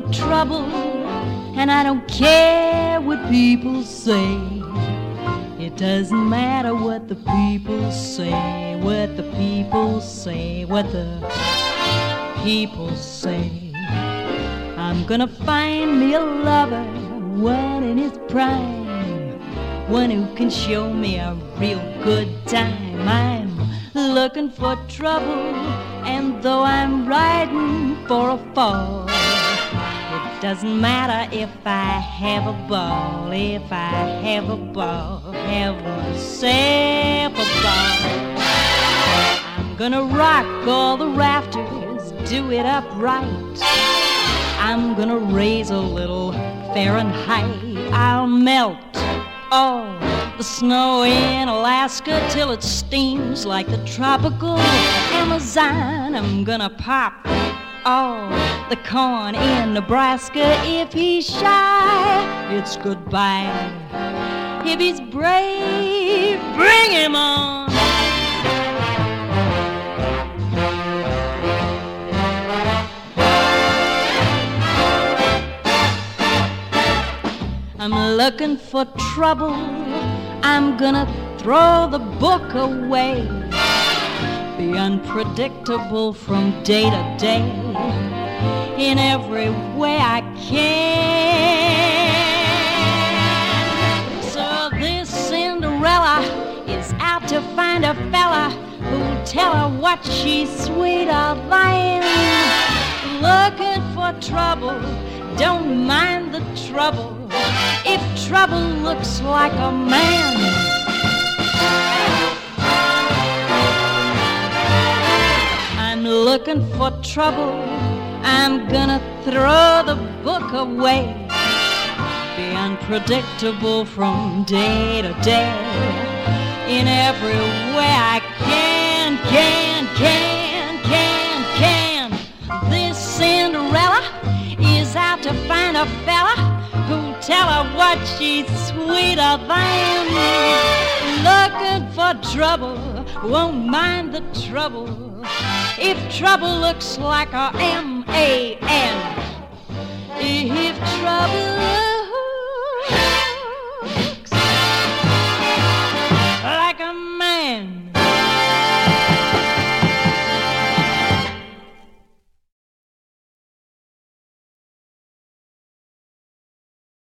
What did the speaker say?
trouble, and I don't care what people say. It doesn't matter what the people say, what the people say, what the people say. I'm gonna find me a lover, one in his prime, one who can show me a real good time. I'm looking for trouble, and though I'm riding for a fall, it doesn't matter if I have a ball, if I have a ball, have myself a ball. I'm gonna rock all the rafters, do it upright. I'm gonna raise a little Fahrenheit. I'll melt all the snow in Alaska till it steams like the tropical Amazon. I'm gonna pop all the corn in Nebraska. If he's shy, it's goodbye. If he's brave, bring him on. I'm looking for trouble, I'm gonna throw the book away. Be unpredictable from day to day, in every way I can. So this Cinderella is out to find a fella who'll tell her what she's sweeter than. Looking for trouble, don't mind the trouble, if trouble looks like a man. I'm looking for trouble, I'm gonna throw the book away. Be unpredictable from day to day, in every way I can. This Cinderella is out to find a fella who'll tell her what she's sweeter than. Looking for trouble, won't mind the trouble, if trouble looks like a M-A-N. If trouble